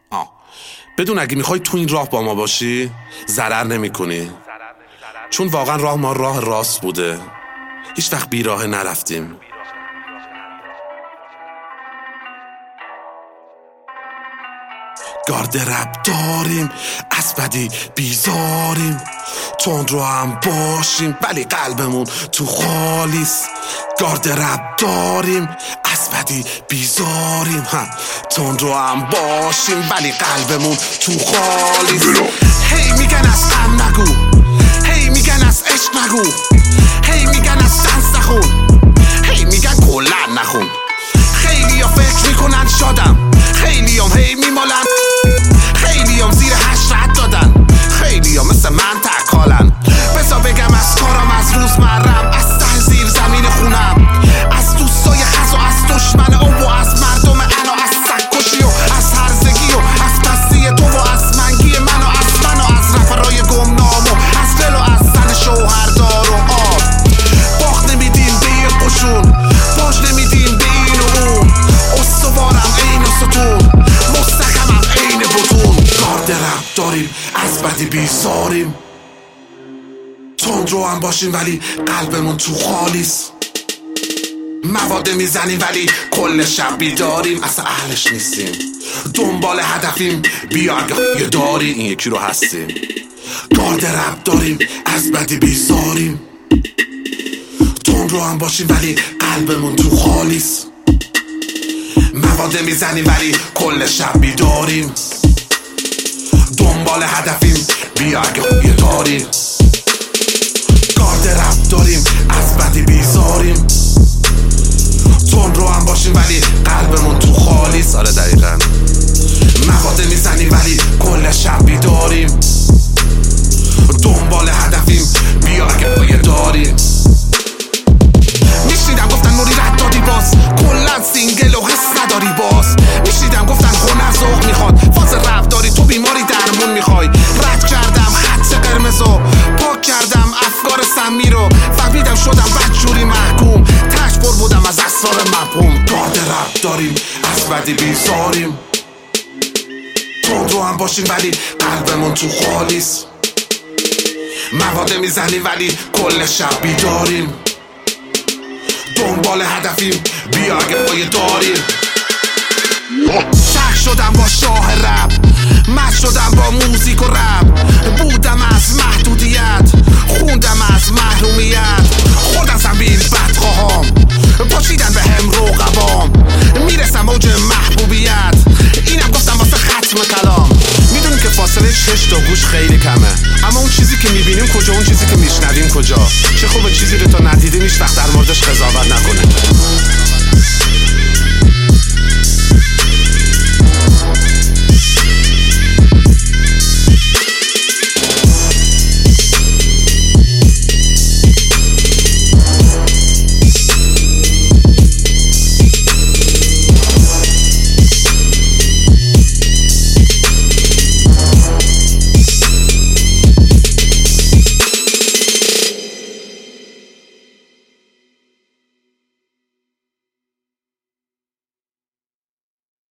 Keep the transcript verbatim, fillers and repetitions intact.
آه. بدون اگه میخوای تو این راه با ما باشی ضرر نمی کنی، چون واقعا راه ما راه راست بوده، هیچ وقت بی راه نرفتیم. گارد رب داریم، از بدی بیزاریم، تند رو هم باشیم ولی قلبمون تو خالیست. گارد رب داریم، از بدی بیزاریم، تند رو هم باشیم ولی قلبمون تو خالیست. هی میگن از غم نگو، هی میگن از عشق نگو، هی میگن از شانس نخون، هی میگن کلن نخون. خیلی ها فکر میکنن شادم، خیلی هم هی میمالن، خیلی هم زیر هشت رد دادن، خیلی هم مثل من تکالن. بذار بگم از کارم، از روزمرم، از ته زیر زمین خونم، از دوستای خز و از دشمن او و از مردم انا، از سگکشی و از هرزگی و از پستی تو و از منگی من و از من و از رفرای گمنام و از دل و از زن شوهردار و آب. باخت نمیدیم به یه قشون، باج نمیدیم به این و اون، استوارم این و ستون، مستحکمم این بطون. گارد رب داریم، از بدی بیزاریم، تند رو هم باشیم ولی قلبمون تو خالیست. مواد میزنیم ولی کل شب بیداریم، اصلا اهلش نیستیم، دنبال هدفیم، بیارگاهی داریم، این یکی رو هستیم. گارد رب داریم، از بدی بیزاریم، تند رو هم باشیم ولی قلبمون تو خالیست. مواد میزنیم ولی کل شب بیداریم، دنبال هدفیم، بیارگاهی داریم. گارد رب داریم، از بدی بیزاریم، تند رو هم باشیم ولی قلبمون تو خالیست. آره دقیقا. مواد میزنیم ولی کل شب بیداریم، دنبال هدفیم، بیارگاهی داریم. میشنیدم گفتن موری رد دادی باز، کلن سینگل و حس نداری باز. میشنیدم گفتن هنر ذوق میخواد، فاز رفت داری تو بیماری درمون میخوای. رد کردم خط قرمزو، پاک کردم افکار سمی رو، فهمیدم شدم بدجوری محکوم، تشبر بودم از اسرار مفهوم. گارد رب داریم، از بدی بیزاریم، تند رو هم باشیم ولی قلبمون تو خالیست. مواد میزنیم ولی کل شب بیداریم، دنبال هدفیم، بیارگاهی داریم. شک شدم با شاه رب، مت شدم با موزیک و رب، بودم از محدودیت، خوندم از محرومیت، خوردم زنبیل بدخواهام، پاشیدن به هم رقبام، میرسم اوج محبوبیت، اینم گفتم واسه ختم کلام. میدونیم که فاصله چشم تا گوش خیلی کمه، اما اون چیزی که میبینیم کجا، اون چیزی که میشنویم کجا. چه خوبه چیزی رو تا ندیدیم هیچ وقت